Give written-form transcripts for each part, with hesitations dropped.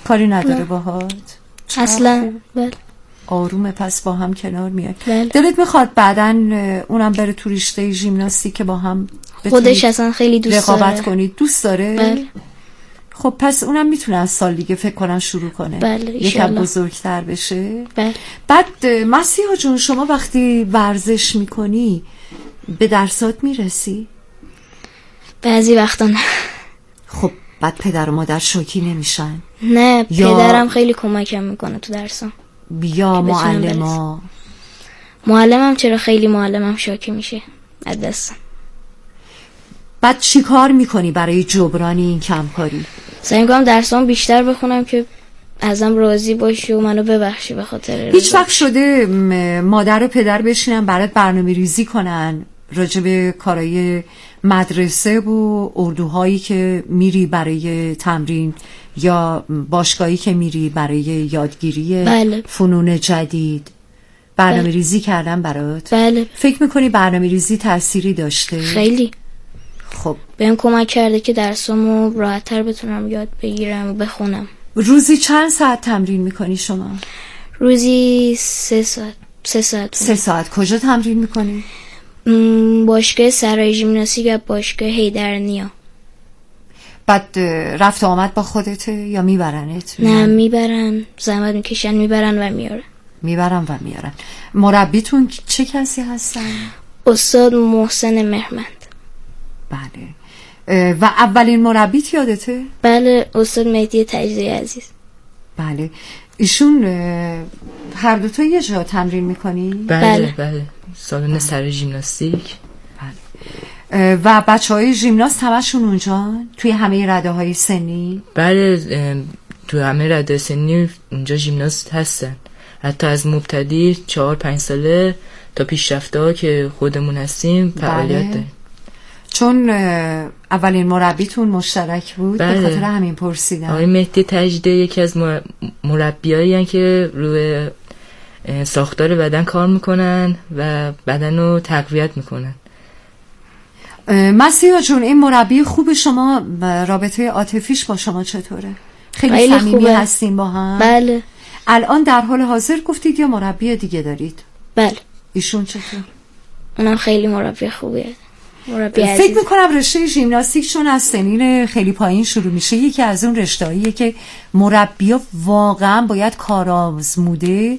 کاری نداره باهات اصلا؟ بله. آرومه، پس با هم کنار میاد. بله. دلت میخواد بعدن اونم بره تو رشته ژیمناستیک که با هم خودش اصلا خیلی دوست داره. رقابت کنید؟ دوست داره؟ بله. خب پس اونم میتونه از سال دیگه فکر کنم شروع کنه. بله یکم بزرگتر بشه. بله. بعد مسیحا جون، شما وقتی ورزش میکنی به درسات میرسی؟ بعضی وقتا نه. خب بعد پدر و مادر شوکی نمیشن؟ نه، پدرم خیلی کمکم میکنه تو درسام. یا معلمم چرا خیلی معلمم شوکی میشه از دستم. بعد چی کار میکنی برای جبران این کمکاری؟ سعی میکنم درسام بیشتر بخونم که ازم راضی باشی و منو ببخشی به خاطر هیچ وقت شده مادر و پدر بشینن برات برنامه ریزی کنن راجع به کارهای مدرسه و اردوهایی که میری برای تمرین یا باشگاهی که میری برای یادگیری بله. فنون جدید؟ برنامه ریزی کردن برات؟ بله. فکر میکنی برنامه ریزی تأثیری داشته؟ خیلی. خب بهم کمک کرده که درسامو راحت‌تر بتونم یاد بگیرم و بخونم. روزی چند ساعت تمرین میکنی شما؟ روزی 3 ساعت. 3 ساعت. کجا تمرین میکنی؟ باشگاه سرای ژیمناستیک و باشگاه حیدرنیا. بعد رفت آمد با خودته یا میبرنت؟ نه میبرن، زحمت میکشن، میبرن و میارن. مربیتون چه کسی هستن؟ استاد محسن مهرمند. بله. و اولین مربیت یادته؟ بله، استاد مهدی تجزی عزیز. بله. ایشون هر دوتا یه جا تمرین میکنی؟ بله. سالن سرای ژیمناستیک. بله. و بچهای ژیمناست همشون اونجا توی همه رده های سنی؟ بله، توی همه رده سنی اونجا ژیمناست هستن، حتی از مبتدی 4-5 ساله تا پیشرفته که خودمون هستیم فعالیت داریم. چون اولین مربیتون مشترک بود. بله. به خاطر همین پرسیدم. آقای مهدی تجده یکی از مربیایی هستن که روی ساختار بدن کار میکنن و بدن رو تقویت میکنن. مسیحا جون، این مربی خوب شما رابطه عاطفیش با شما چطوره؟ خیلی صمیمی هستین با هم؟ بله. الان در حال حاضر گفتید یا مربی دیگه دارید؟ بله. ایشون چطور؟ اونم خیلی مربی خوبیه. فکر میکنم رشته ژیمناستیک چون از سنین خیلی پایین شروع میشه، یکی از اون رشته‌ایه که مربی‌ها واقعا باید کارآزموده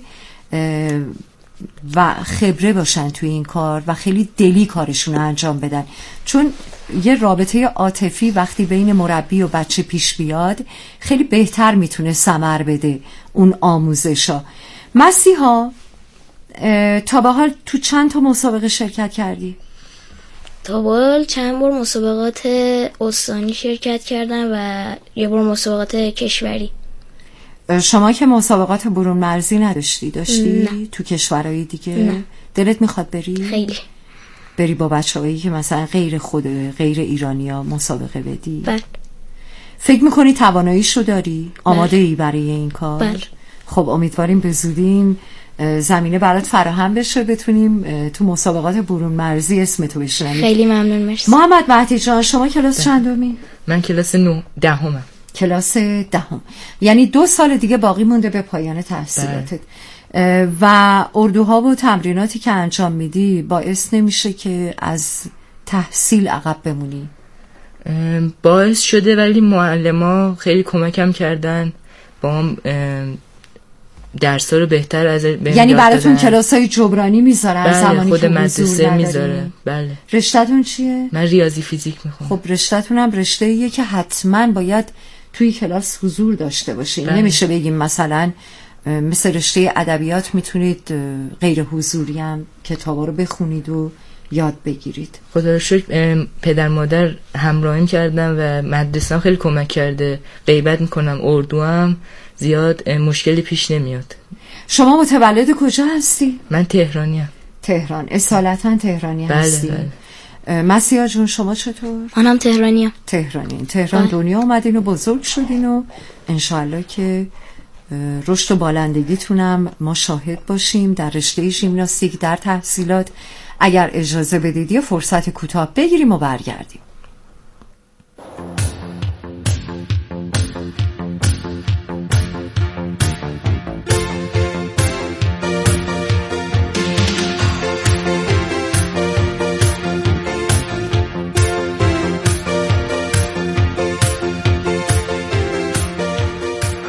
و خبره باشن توی این کار و خیلی دلی کارشون رو انجام بدن، چون یه رابطه عاطفی وقتی بین مربی و بچه پیش بیاد خیلی بهتر میتونه ثمر بده اون آموزشا. مسیحا، تا به حال تو چند تا مسابقه شرکت کردی؟ تا به حال چند بار مسابقات استانی شرکت کردم و یه بار مسابقات کشوری. شما که مسابقات برون مرزی نداشتی؟ داشتی؟ نه. تو کشورهای دیگه؟ نه. دلت میخواد بری؟ خیلی. بری با بچه‌هایی که مثلا غیر ایرانیا مسابقه بدی؟ بله. فکر میکنی تواناییشو داری؟ آماده ای برای این کار؟ بله. خب امیدواریم به زودی این زمینه برات فراهم بشه، بتونیم تو مسابقات برون مرزی اسمتو بشنویم. خیلی ممنون، مرسی. محمد مهدی جان، شما کلاس چندمی؟ من کلاس 9 کلاس 10. یعنی 2 سال دیگه باقی مونده به پایان تحصیلاتت. و اردوها و تمریناتی که انجام میدی باعث نمیشه که از تحصیل عقب بمونی؟ باعث شده، ولی معلما خیلی کمکم کردن، با هم درس‌ها رو بهتر از یعنی براتون کلاس‌های جبرانی میذارن؟ بله، زمانی خود که مدرسه میذاره. بله. رشته‌تون چیه؟ من ریاضی فیزیک میخونم. خب رشته‌تون هم رشته‌ایه که حتما باید توی کلاس حضور داشته باشین. بله. نمیشه بگیم مثلا مثل رشته ادبیات میتونید غیر حضوری هم کتابا رو بخونید و یاد بگیرید. خدا رو شکر پدر مادر همراهیم کردن و مدرسه خیلی کمک کرده. غیبت میکنم، اردو هم زیاد مشکلی پیش نمیاد. شما متولد کجا هستی؟ من تهرانیم. تهران. اصالتا تهرانی هستی؟ بله. مسیحا جون، شما چطور؟ منم تهرانیم. تهران دنیا اومدین و بزرگ شدین و انشالله که رشد و بالندگیتونم ما شاهد باشیم در رشته ژیمناستیک، در تحصیلات. اگر اجازه بدید یه فرصت کوتاه بگیریم و برگردیم.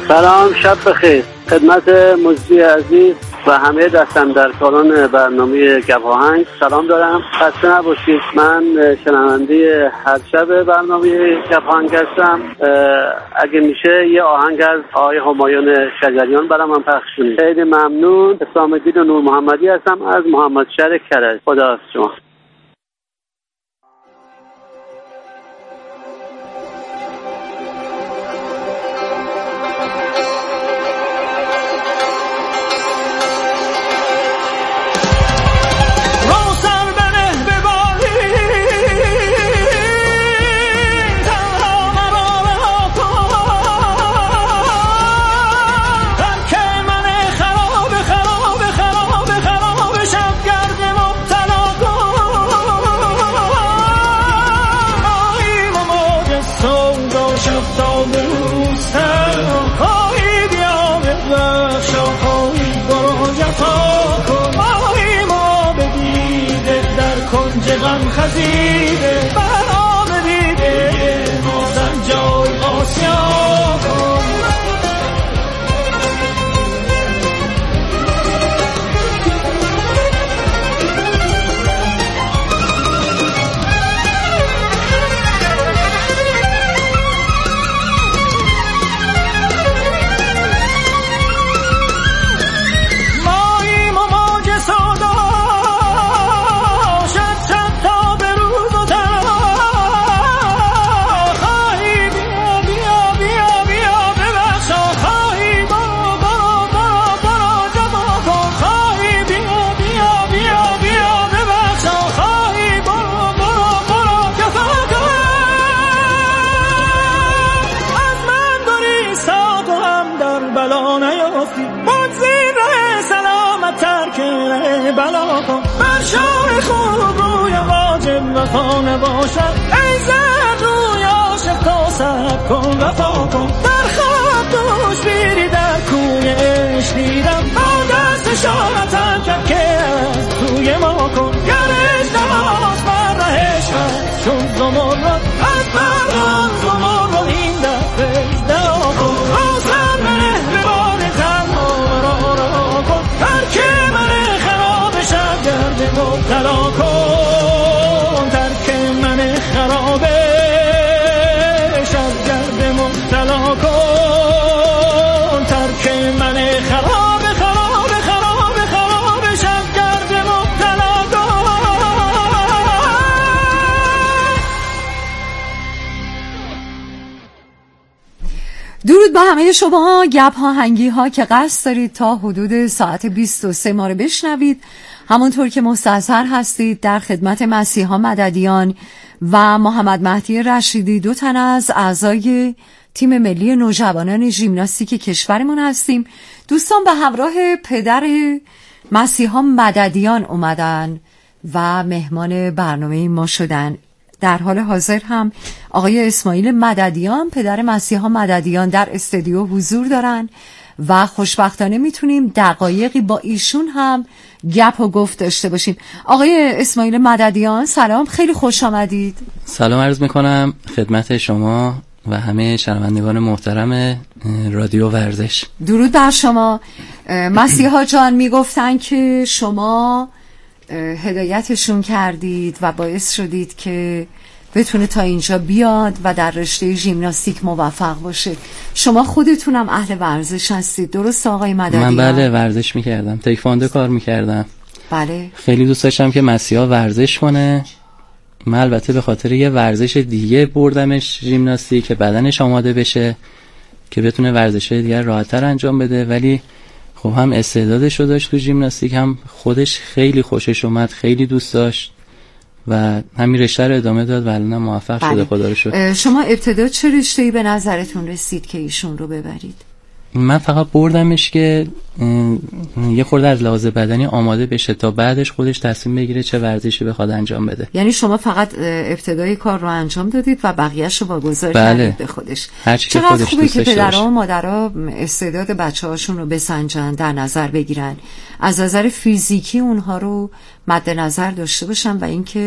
سلام، شب بخیر خدمت مجری عزیز و همه دستاندرکاران برنامه گپ آهنگ سلام دارم. خسته نباشید. من شنونده هر شب برنامه گپ آهنگ هستم. اگه میشه یه آهنگ از آقای همایون شجریان برام هم پخش کنید. خیلی ممنون. اسلام الدین نور محمدی هستم از محمدشهر کرج. خدا حافظ شما. خزیده برام دیده مازن جای آسیا کن. ماییم و موج سودا وفا باشد ای زر روی عاشق تا سب کن وفا کن. در خواب دوش بیری در کوی عشق دیدم با دست اشارتم کرد که از توی ما کن. گرش نماز بر رهش کرد چون زمرد از بردان زمرد این دفعه ازدعا کن. روزم منه به بار تنها را کن. ترک من خراب شب گرد مبتلا کن. درود به همه شما گپ آهنگی ها که قصد دارید تا حدود ساعت 23 ما رو بشنوید. همونطور که مستحضر هستید در خدمت مسیحا مددیان و محمد مهدی رشیدی، 2 تن از اعضای تیم ملی نوجوانان ژیمناستیک کشورمون هستیم. دوستان به همراه پدر مسیحا مددیان اومدن و مهمان برنامه ما شدن. در حال حاضر هم آقای اسماعیل مددیان پدر مسیحا مددیان در استودیو حضور دارن و خوشبختانه میتونیم دقایقی با ایشون هم گپ و گفت داشته باشیم. آقای اسماعیل مددیان سلام، خیلی خوش آمدید. سلام عرض میکنم خدمت شما و همه شنوندگان محترم رادیو ورزش. درود بر شما. مسیحا جان میگفتن که شما هدایتشون کردید و باعث شدید که بتونه تا اینجا بیاد و در رشته ژیمناستیک موفق باشه. شما خودتونم اهل ورزش هستید، درست آقای مددیان؟ من بله ورزش میکردم، تایکواندو کار میکردم. بله. خیلی دوست داشتم که مسیحا ورزش کنه. من البته به خاطر یه ورزش دیگه بردمش ژیمناستیک که بدنش آماده بشه که بتونه ورزش‌های دیگر راحت‌تر انجام بده، ولی خب هم استعدادش رو داشت تو ژیمناستیک، هم خودش خیلی خوشش اومد، خیلی دوست داشت و همین رشته رو ادامه داد و الان موفق شده. خدا رو شکر. شما ابتدا چه رشته‌ای به نظرتون رسید که ایشون رو ببرید؟ من فقط بردمش که یه خورده از لحاظ بدنی آماده بشه تا بعدش خودش تصمیم بگیره چه ورزشی بخواد انجام بده. یعنی شما فقط ابتدای کار رو انجام دادید و بقیه‌اش رو واگذار کردید به خودش. چقدر خوبه که پدرها و مادرها استعداد بچه‌هاشون رو بسنجن، در نظر بگیرن، از نظر فیزیکی اونها رو مد نظر داشته باشن و اینکه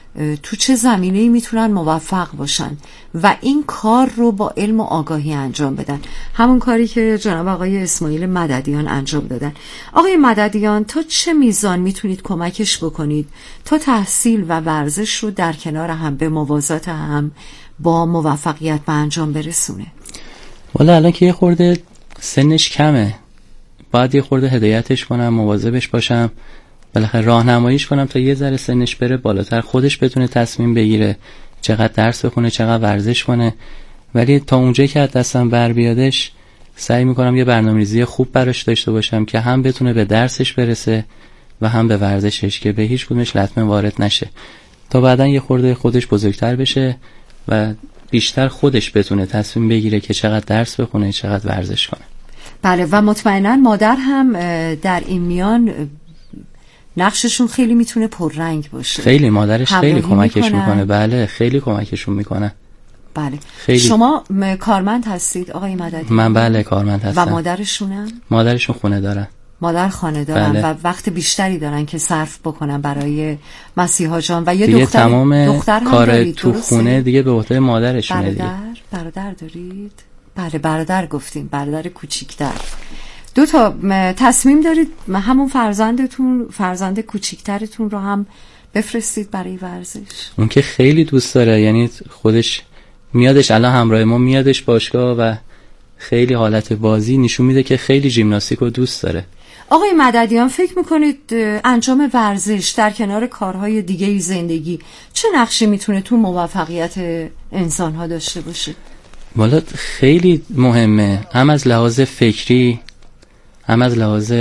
تو چه زمینه‌ای میتونن موفق باشن و این کار رو با علم و آگاهی انجام بدن. همون کاری که جناب آقای اسماعیل مددیان انجام دادن. آقای مددیان، تا چه میزان میتونید کمکش بکنید تا تحصیل و ورزش رو در کنار هم به موازات هم با موفقیت به انجام برسونه؟ والا الان که یه خورده سنش کمه، باید یه خورده هدایتش کنم، مواظبش باشم، بالاخره راهنماییش کنم تا یه ذره سنش بره بالاتر، خودش بتونه تصمیم بگیره چقدر درس بخونه، چقدر ورزش کنه. ولی تا اونجایی که از دستم بر بیادش سعی میکنم یه برنامه‌ریزی خوب براش داشته باشم که هم بتونه به درسش برسه و هم به ورزشش، که به هیچ کدومش لطمه وارد نشه، تا بعدن یه خورده خودش بزرگتر بشه و بیشتر خودش بتونه تصمیم بگیره که چقدر درس بخونه، چقدر ورزش کنه. بله، و مطمئنا مادر هم در این میان نقششون خیلی میتونه پررنگ باشه. خیلی مادرش خیلی کمکش میکنه. بله خیلی کمکشون میکنه. بله. خیلی. شما کارمند هستید آقای مددی؟ من بله کارمند هستم. و مادرشونم؟ مادرشون خونه دارن. مادر خانه دارن. بله. و وقت بیشتری دارن که صرف بکنن برای مسیحا جان و یه دختر کار دارید، تو خونه دیگه به عهده مادرشونه. برادر دارید؟ بله برادر گفتیم، برادر کوچیکتر. 2 تا تصمیم دارید همون فرزند کوچیکترتون رو هم بفرستید برای ورزش؟ اون که خیلی دوست داره، یعنی خودش میادش الان همراه ما میادش باشگاه و خیلی حالت بازی نشون میده که خیلی ژیمناستیک رو دوست داره. آقای مددیان، فکر میکنید انجام ورزش در کنار کارهای دیگه زندگی چه نقشی میتونه تو موفقیت انسانها داشته باشه؟ والا خیلی مهمه، هم از لحاظ فکری، هم از لحاظ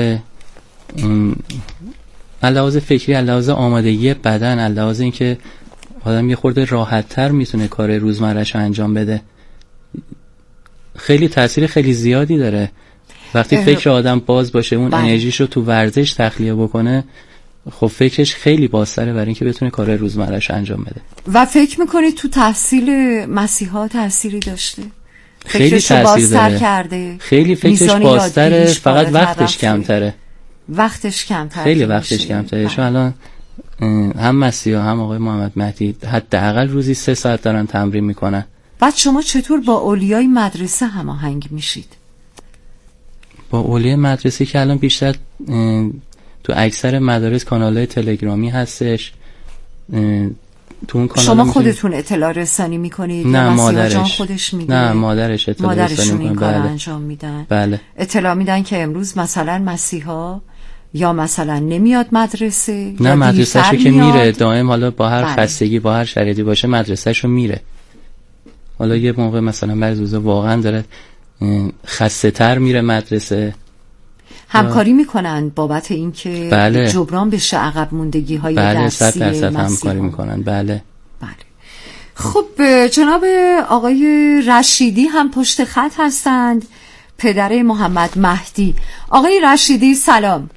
فکری، از لحاظ آمادگی بدن، از لحاظ اینکه آدم یه خورده راحت‌تر میتونه کار روزمره‌اش انجام بده. خیلی تاثیر خیلی زیادی داره. وقتی فکر آدم باز باشه، اون انرژیشو تو ورزش تخلیه بکنه، خب فکرش خیلی بازتره برای اینکه بتونه کار روزمره‌اش انجام بده. و فکر میکنید تو تحصیل مسیحا تأثیری داشته؟ خیلی تأثیر داره. کرده. خیلی فکرش بازتره، فقط وقتش کمتره. خیلی وقتش کمتره. چون الان هم مسیحا هم آقای محمد مهدی حداقل روزی 3 ساعت دارن تمرین میکنن. بعد شما چطور با اولیای مدرسه هماهنگ میشید؟ با اولیای مدرسه که الان بیشتر تو اکثر مدارس کانال‌های تلگرامی هستش، تو اون کانال شما خودتون اطلاع رسانی میکنید؟ نه مادرش. جان خودش میگه؟ نه مادرش اطلاع رسانی میکنه. این کار انجام میدن. بله. اطلاع میدن که امروز مثلا مسیحا یا مثلا نمیاد مدرسه، نه مدرسه‌شو که میره دائم، حالا با هر خستگی با هر شرایطی باشه مدرسه‌شو میره. حالا یه موقع مثلا بعضی روزا واقعا داره خسته تر میره مدرسه. همکاری میکنن بابت اینکه بله. جبران بشه عقب موندگی های بله، درسی 100% همکاری میکنن. بله. خب جناب آقای رشیدی هم پشت خط هستند، پدر محمد مهدی. آقای رشیدی سلام.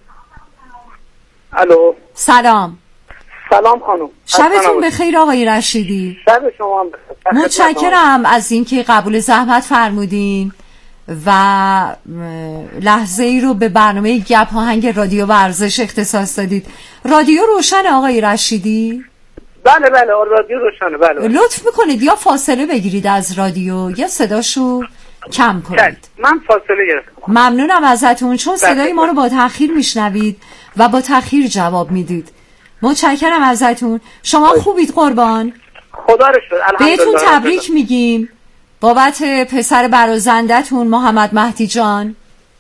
الو. سلام خانم. شبتون بخیر آقای رشیدی. شب شما هم بخیر. متشکرم از اینکه قبول زحمت فرمودین و لحظه ای رو به برنامه گپ آهنگ رادیو ورزش اختصاص دادید. رادیو روشن آقای رشیدی؟ بله رادیو روشنه. بله. لطف میکنید یا فاصله بگیرید از رادیو یا صداشو کم کنید. من فاصله گرفتم. ممنونم ازتون، چون صدای ما رو با تأخیر میشنوید و با تأخیر جواب میدید. متشکرم ازتون. شما خوبید قربان؟ خدا رو شکر. الحمدلله. بهتون تبریک میگیم بابت پسر برازندتون محمد مهدی جان.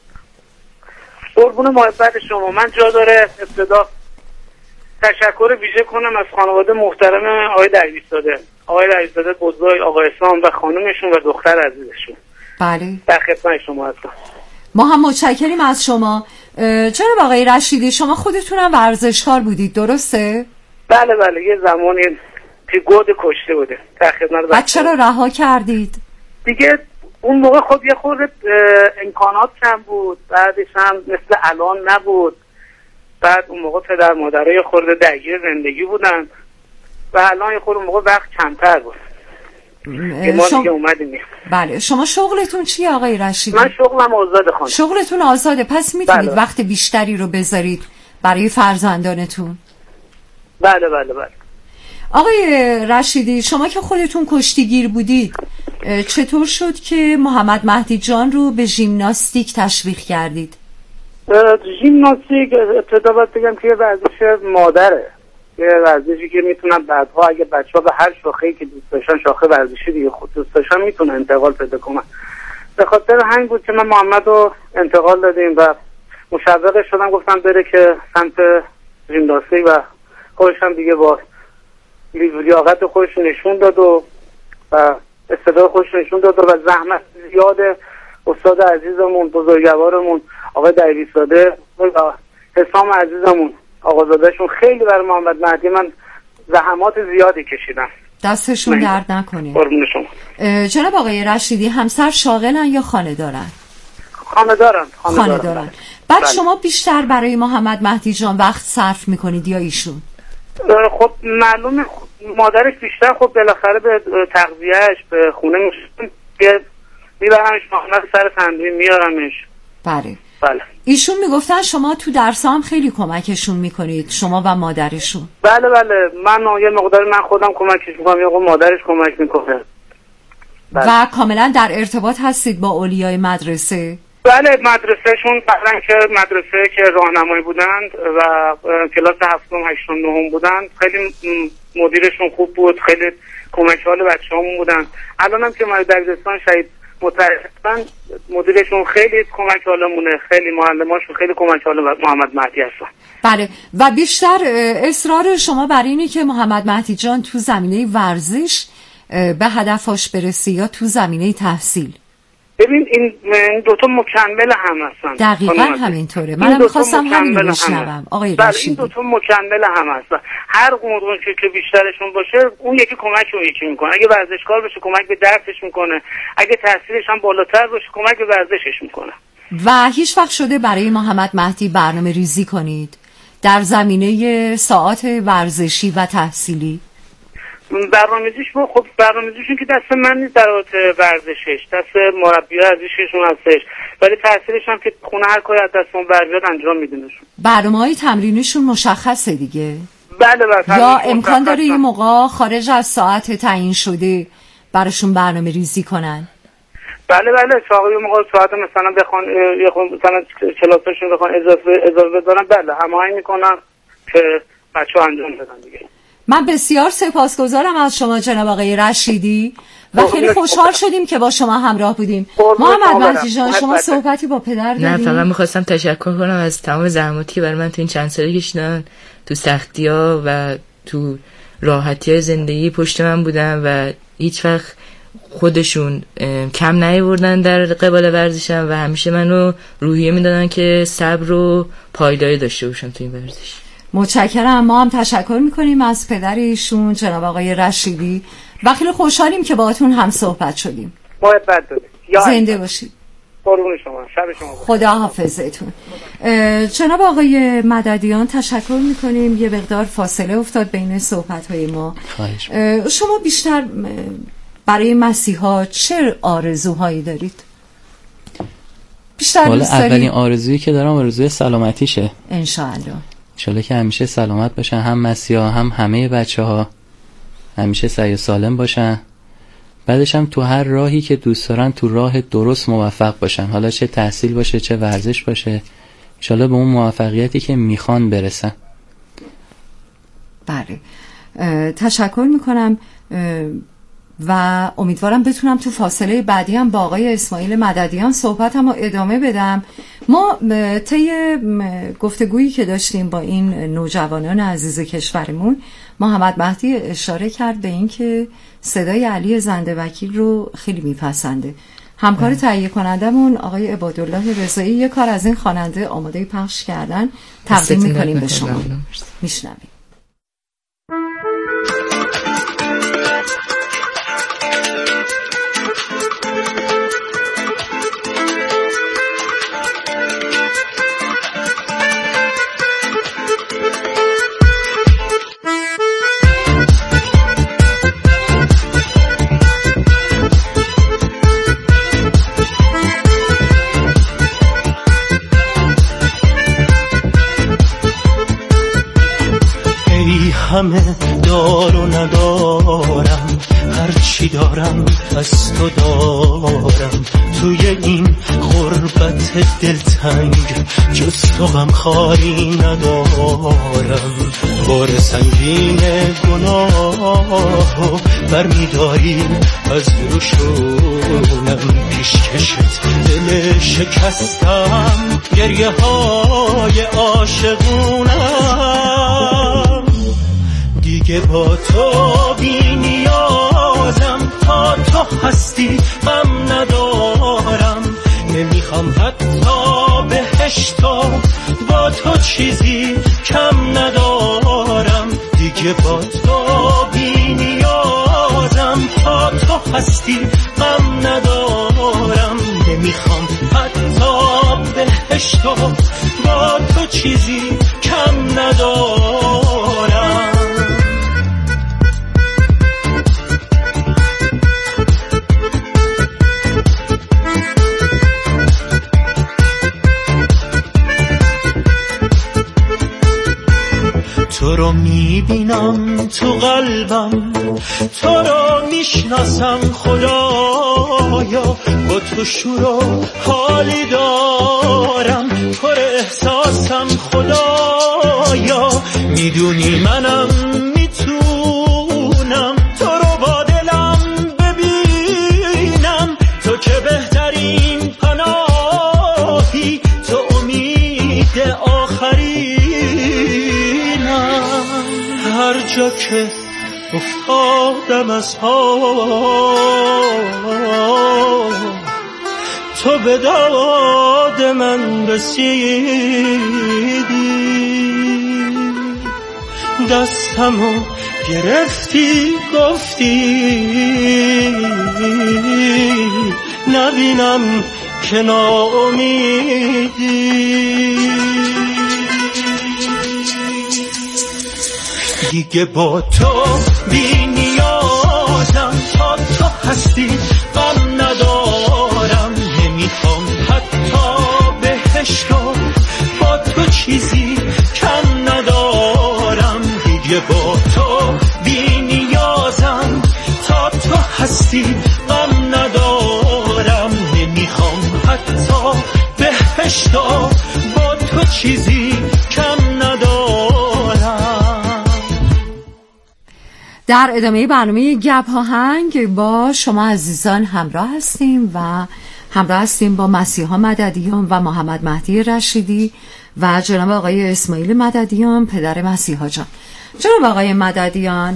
قربون محبت شما. من جا داره ابتدا تشکر ویژه کنم از خانواده محترم آقای درویش‌زاده. آقای درویش‌زاده بزرگ، آقای اسلام و خانومشون و دختر عزیزشون. بله. در خدمت شما هستم. ما هم متشکریم از شما. جناب آقای رشیدی، شما خودتونم ورزشکار بودید درسته؟ بله یه زمانی پیگود کشته بوده. در خدمت. بعد چرا رها کردید؟ دیگه اون موقع خود یه خورده امکانات کم بود، بعدش هم مثل الان نبود. بعد اون موقع پدر مادرای خورده درگیر زندگی بودن و الان یه خورده موقع وقت کمتر بود. ما دیگه اومدیم. بله. شما شغلتون چیه آقای رشیدی؟ من شغلم آزاده خانم. شغلتون آزاده، پس میتونید وقت بیشتری رو بذارید برای فرزندانتون. بله. آقای رشیدی، شما که خودتون کشتیگیر بودید چطور شد که محمد مهدی جان رو به ژیمناستیک تشویق کردید؟ ژیمناستیک ابتدا باید بگم که یه ورزش مادره، یه ورزشی که میتونن بعدها اگه بچه‌ها به هر شاخه‌ای که دوست داشتن، شاخه ورزشی دیگه خود دوست داشتن، میتونن انتقال پیدا کنن. به خاطر همین بود که من محمد رو انتقال دادیم و مشوقش شدم، گفتم بره که سمت ژیمناستیک و خودش هم دیگه با لیاقت خودش نشون داد و استعداد خودش نشون داد و زحمت زیاد استاد عزیزمون بزرگوارمون آقای دریوی‌زاده و حسام عزیزمون آقازادهشون خیلی برای محمد مهدی من زحمات زیادی کشیدم. دستشون درد نکنه. قربون شما. جناب آقای رشیدی همسر شاغلن یا خانه دارن؟ خانه دارن. بعد شما بیشتر برای محمد مهدی جان وقت صرف میکنید یا ایشون؟ خب معلومه مادرش بیشتر خب بالاخره به تغذیهش به خونه میبرمش، محمد سر تمرین میارمش. بله. ایشون میگفتن شما تو درس هم خیلی کمکشون میکنید، شما و مادرشون. بله من یه مقدار من خودم کمکش میکنم، یا مادرش کمک میکنه. و کاملا در ارتباط هستید با اولیای مدرسه؟ بله، مدرسهشون قبلا که مدرسه که راهنمایی بودند و کلاس 7م 8م 9م بودند، خیلی مدیرشون خوب بود، خیلی کمک حال بچه‌هامون بودن. الانم که ما دبیرستان شهید متأسفانه مدیرشون خیلی کمک حالمونه، خیلی معلماشون خیلی کمک حال محمد مهدی هستن. بله، و بیشتر اصرار شما بر اینه که محمد مهدی جان تو زمینه ورزش به هدفش برسه یا تو زمینه تحصیل؟ ببین این دوتا مکمل هم هستن. دقیقاً همینطوره. منم می‌خواستم همین رو بشنوم آقای رشیدی. این دوتا مکمل هم هستن. هر قدر که بیشترشون باشه اون یکی کمک اون یکی میکنه. اگه ورزشکار بشه کمک به درسش میکنه، اگه تحصیلش هم بالاتر باشه کمک به ورزشش میکنه. و هیچ وقت شده برای محمد مهدی برنامه ریزی کنید در زمینه ساعات ورزشی و تحصیلی؟ برنامه‌ریزیشون که دست من نیست، در ورزشش دست مربیای عزیزشون هستش، ولی تاثیرش هم که خونه هر کاری از دستمون بر بیاد انجام میدینشون. برنامه‌های تمرینشون مشخصه دیگه؟ بله. یا امکان داره یه موقع خارج از ساعت تعیین شده براشون برنامه ریزی کنن؟ بله چاقی موقع ساعت مثلا بخوان مثلا کلاساشون بخوان اضافه بذارن، بله هماهنگ میکنن که بچه‌ها انجام بدن دیگه. من بسیار سپاسگزارم از شما جناب آقای رشیدی و خیلی خوشحال شدیم که با شما همراه بودیم. محمد مهدی جان، شما صحبتی با پدر دارید؟ نه، فقط میخواستم تشکر کنم از تمام زحماتی که برای من تو این چند ساله کشیدن، تو سختی‌ها و تو راحتی‌های زندگی پشت من بودن و هیچ وقت خودشون کم نیاوردن در قبال ورزشم و همیشه منو روحیه میدادن که صبر و پایداری داشته باشم تو این ورزش. متشکرم. ما هم تشکر میکنیم از پدر ایشون جناب آقای رشیدی و خیلی خوشحالیم که باهاتون هم صحبت شدیم. زنده باشید. قربون شما. شب شما بخیر. خدا حافظتون. جناب آقای مددیان تشکر میکنیم. یه مقدار فاصله افتاد بین صحبت‌های ما. شما بیشتر برای مسیحا چه آرزوهایی دارید؟ بیشتر اولین آرزویی که دارم آرزوی سلامتیشه. انشالله که همیشه سلامت باشن، هم مسیحا هم همه بچه‌ها همیشه سعی سالم باشن. بعدش هم تو هر راهی که دوست دارن تو راه درست موفق باشن، حالا چه تحصیل باشه چه ورزش باشه، انشالله به اون موفقیتی که میخوان برسن. بله، تشکر میکنم و امیدوارم بتونم تو فاصله بعدی هم با آقای اسماعیل مددیان صحبتم رو ادامه بدم. ما طی گفتگویی که داشتیم با این نوجوانان عزیز کشورمون، محمد مهدی اشاره کرد به این که صدای علی زنده وکیل رو خیلی میپسنده. همکار تهیه کنندمون آقای عبادالله رضایی یک کار از این خواننده آماده پخش کردن، تقدیم میکنیم به شما. میشنویم. همه ندار و ندارم، هرچی دارم از تو دارم. توی این غربت دلتنگ جز تو غمخواری ندارم. بار سنگین گناهو برمیداری از روشونم، پیشکشت دل شکستم، گریه های عاشقونم. دیگه با تو بی نیازم، تا تو هستی غم ندارم. نمیخوام حتی بهشتو، با تو چیزی کم ندارم. دیگه با تو بی نیازم، تا تو هستی غم ندارم. نمیخوام حتی بهشتو، با تو چیزی کم ندارم. تو رو میبینم تو قلبم، تو رو میشناسم خدایا. با تو شور و حالی دارم، پر احساسم خدایا. میدونی منم میتونم تو رو با دلم ببینم. تو که بهترین پناهی، تو امید آخری. هر جا که افتادم از پا، تو به داد من رسیدی. دستمو گرفتی گفتی نبینم که ناامیدی. دیگه با تو بی نیازم، تا تو هستی غم ندارم. نمیخوام حتی بهشتو، با تو چیزی کم ندارم. دیگه با تو بی نیازم، تا تو هستی غم ندارم. نمیخوام حتی بهشتو، با تو چیزی کم ندارم. در ادامه برنامه گپ آهنگ با شما عزیزان همراه هستیم و همراه هستیم با مسیحا مددیان و محمد مهدی رشیدی و جناب آقای اسماعیل مددیان پدر مسیحا جان. جناب آقای مددیان،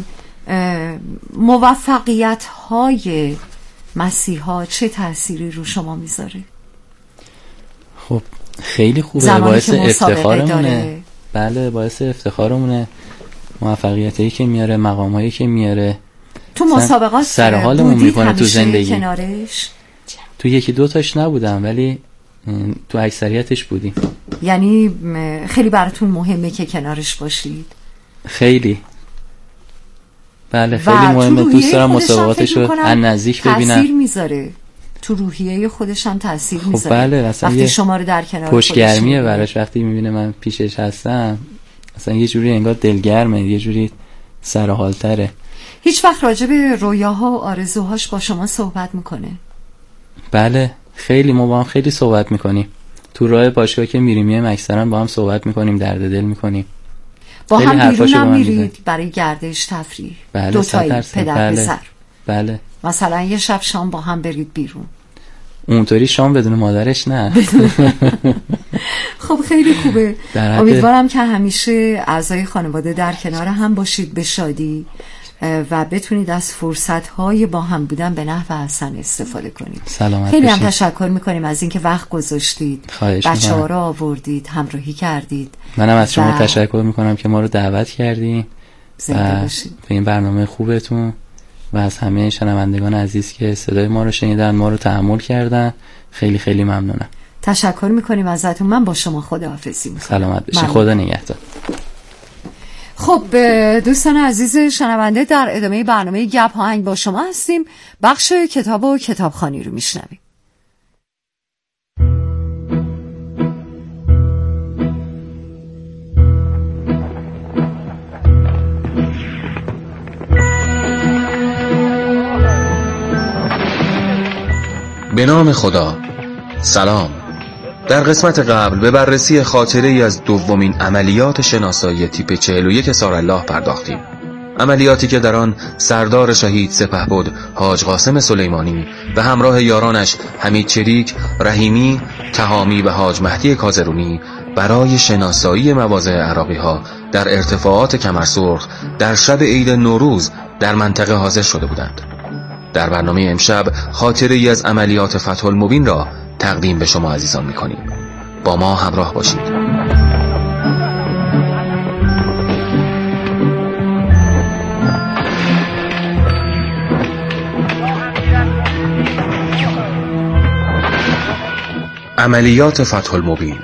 موفقیت های مسیحا چه تأثیری رو شما میذاره؟ خب خیلی خوبه، باعث افتخارمونه. بله باعث افتخارمونه، موفقیتایی که میاره، مقامایی که میاره. تو مسابقات سرحالمون میکنه تو زندگی. کنارش تو یکی دو تاش نبودم ولی تو اکثریتش بودیم. یعنی خیلی براتون مهمه که کنارش باشید؟ خیلی بله خیلی مهمه. دوست دارم مسابقاتش رو از نزدیک ببینم. تأثیر میذاره تو روحیه خودش هم تأثیر میذاره. بله وقتی شما رو در کنار پشتگرمیه براش. وقتی میبینه من پیشش هستم اصلا یه جوری انگار دلگرمه، یه جوری سرحالتره. هیچ وقت راجع به رویاها و آرزوهاش با شما صحبت میکنه؟ بله خیلی، ما با هم خیلی صحبت میکنیم. تو راه باشگاه که میریم اکثرا با هم صحبت میکنیم، درد دل میکنیم. با هم بیرون هم میرید برای گردش تفریح؟ بله، دوتایی پدر پسر؟ بله. مثلا یه شب شام با هم برید بیرون؟ اونطوری شام بدون مادرش نه. خب خیلی خوبه. امیدوارم که همیشه اعضای خانواده در کنار هم باشید به شادی و بتونید از فرصت‌های با هم بودن به نحو احسن استفاده کنید. سلامت خیلی باشید. هم تشکر می‌کنیم از اینکه وقت گذاشتید، بچه‌ها رو آوردید، همراهی کردید. منم از شما تشکر می‌کنم که ما رو دعوت کردین زنده باشید به این برنامه خوبتون و از همه شنوندگان عزیز که صدای ما رو شنیدن، ما رو تحمل کردن. خیلی خیلی ممنونم. تشکر می‌کنیم ازتون. من با شما خداحافظی می‌کنم. سلامت باشید. خدا نگهدار. خب دوستان عزیز شنونده، در ادامه برنامه گپ آهنگ با شما هستیم. بخش کتاب و کتابخوانی رو میشنویم. به نام خدا. سلام. در قسمت قبل به بررسی خاطره ای از دومین عملیات شناسایی تیپ 41 سارالله پرداختیم. عملیاتی که در آن سردار شهید سپهبد حاج قاسم سلیمانی به همراه یارانش حمید چریک، رحیمی، تهامی و حاج مهدی کازرونی برای شناسایی مواضع عراقی‌ها در ارتفاعات کمرسرخ در شب عید نوروز در منطقه حاضر شده بودند. در برنامه امشب خاطره ای از عملیات فتح المبین را تقدیم به شما عزیزان می‌کنیم. با ما همراه باشید. عملیات فتح المبین.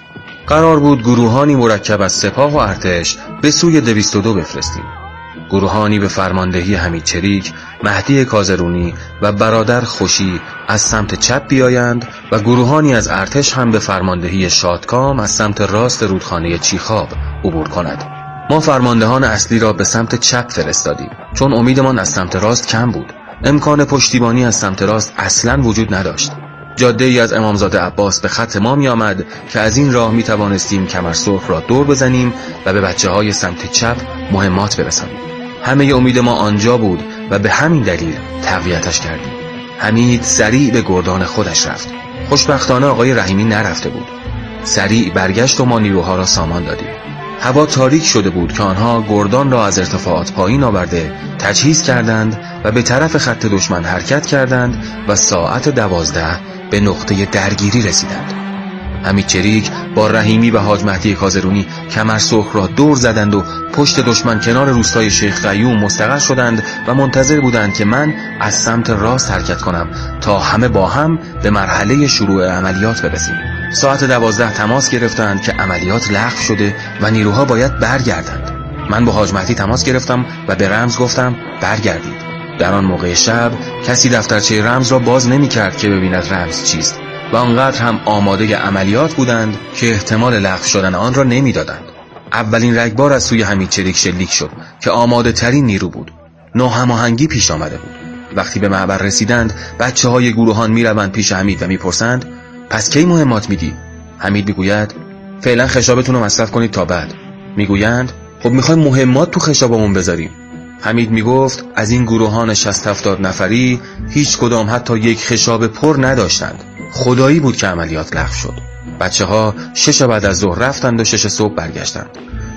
قرار بود گروهانی مرکب از سپاه و ارتش به سوی 202 بفرستیم. گروهانی به فرماندهی حمید چریک، مهدی کازرونی و برادر خوشی از سمت چپ بیایند و گروهانی از ارتش هم به فرماندهی شادکام از سمت راست رودخانه چیخاب عبور کند. ما فرماندهان اصلی را به سمت چپ فرستادیم چون امیدمان از سمت راست کم بود. امکان پشتیبانی از سمت راست اصلاً وجود نداشت. جاده ای از امامزاده عباس به خط ما می آمد که از این راه می توانستیم کمرسرخ را دور بزنیم و به بچه های سمت چپ مهمات برسانیم. همه امید ما آنجا بود و به همین دلیل تقویتش کردیم. حمید سریع به گردان خودش رفت. خوشبختانه آقای رحیمی نرفته بود. سریع برگشت و ما نیروها را سامان دادیم. هوا تاریک شده بود که آنها گردان را از ارتفاعات پایین آورده تجهیز کردند و به طرف خط دشمن حرکت کردند و ساعت 12 به نقطه درگیری رسیدند. حمید چریک با رحیمی و حاج مهدی کازرونی کمرسرخ را دور زدند و پشت دشمن کنار روستای شیخ قیوم مستقر شدند و منتظر بودند که من از سمت راست حرکت کنم تا همه با هم به مرحله شروع عملیات برسیم. ساعت 12 تماس گرفتند که عملیات لغو شده و نیروها باید برگردند. من با حاج مهدی تماس گرفتم و به رمز گفتم برگردید. در آن موقع شب کسی دفترچه رمز را باز نمی کرد که ببیند رمز چیست و آنقدر هم آماده عملیات بودند که احتمال لغو شدن آن را نمی دادند. اولین رگبار از سوی حمید چریک شلیک شد که آماده ترین نیرو بود. ناهماهنگی پیش آمده بود. وقتی به معبر رسیدند بچه های گروهان می روند پیش حمید و می پرسند پس کی مهمات میدی؟ حمید میگوید فعلا خشابتون رو مصرف کنید تا بعد. میگویند خب میخوایم مهمات تو خشابمون بذاریم. حمید میگفت از این گروهان 60-70 نفری هیچ کدام حتی یک خشاب پر نداشتند. خدایی بود که عملیات لغو شد. بچه ها 6 بعد از ظهر رفتند و 6 صبح برگشتند.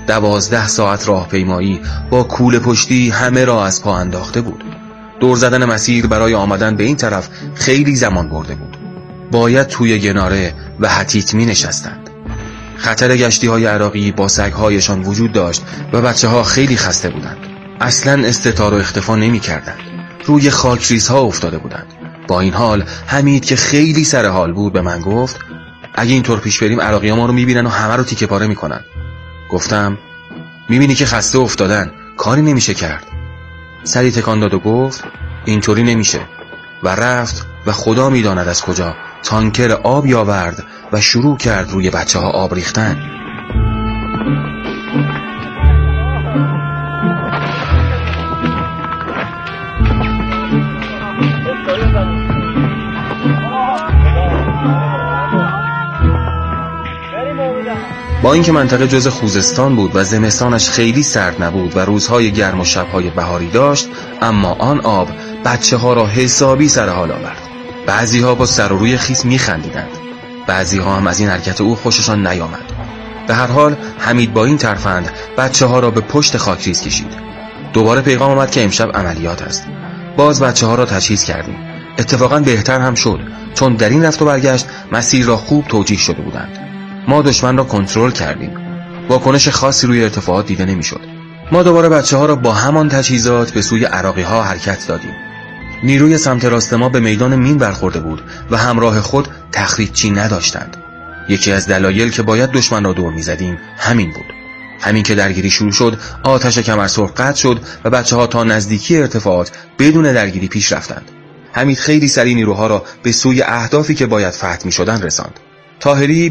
12 ساعت راهپیمایی با کوله پشتی همه را از پا انداخته بود. دور زدن مسیر برای آمدن به این طرف خیلی زمان برده بود. باید توی گناره و حتیت می نشستند. خطر گشتی های عراقی با سگ‌هایشان وجود داشت و بچه ها خیلی خسته بودند. اصلاً استتار و اختفا نمی کردند. روی خاکریز ها افتاده بودند. با این حال حمید که خیلی سر حال بود به من گفت اگه اینطور پیش بریم عراقی ها ما رو می بینن و همه رو تیکه پاره می کنن. گفتم می بینی که خسته افتادن، کاری نمیشه کرد. سری تکان داد و گفت اینطوری نمیشه و رفت و خدا می داند از کجا تانکر آبی آورد و شروع کرد روی بچه ها آب ریختن. با اینکه منطقه جز خوزستان بود و زمستانش خیلی سرد نبود و روزهای گرم و شبهای بهاری داشت، اما آن آب بچه ها را حسابی سر حال آورد. بعضی ها با سر و روی خیس میخندیدند، بعضی ها هم از این حرکت او خوششان نیامد. به هر حال حمید با این ترفند بچه ها را به پشت خاکریز کشید. دوباره پیغام آمد که امشب عملیات است. باز بچه ها را تجهیز کردیم. اتفاقا بهتر هم شد چون در این رفت و برگشت مسیر را خوب توجیه شده بودند. ما دشمن را کنترل کردیم. واکنش خاصی روی ارتفاعات دیده نمیشد. ما دوباره بچه ها را با همان تجهیزات به سوی عراقی ها حرکت دادیم. نیروی سمت راست ما به میدان مین برخورده بود و همراه خود تخریبچی نداشتند. یکی از دلایل که باید دشمن را دور میزدیم همین بود. همین که درگیری شروع شد آتش کمرسرخ قطع شد و بچه ها تا نزدیکی ارتفاعات بدون درگیری پیش رفتند. حمید خیلی سریع نیروها را به سوی اهدافی که باید فتح می‌شدند رساند. طاهری